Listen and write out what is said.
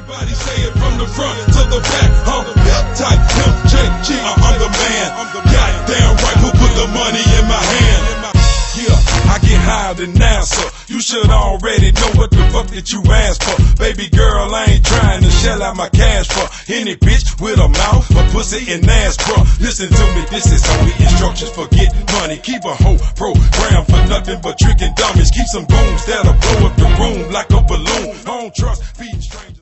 Everybody say it from the front to the back. Hip tight, pimp, JG, I'm the man. Goddamn right, who put the money in my hand? Yeah, I get higher than NASA. You should already know what the fuck that you asked for. Baby girl, I ain't trying to shell out my cash for any bitch with a mouth, a pussy, and ass, bro. Listen to me, this is only instructions for getting money. Keep a whole program for nothing but tricking dummies. Keep some goons that'll blow up the room like a balloon. I don't trust feeding strangers.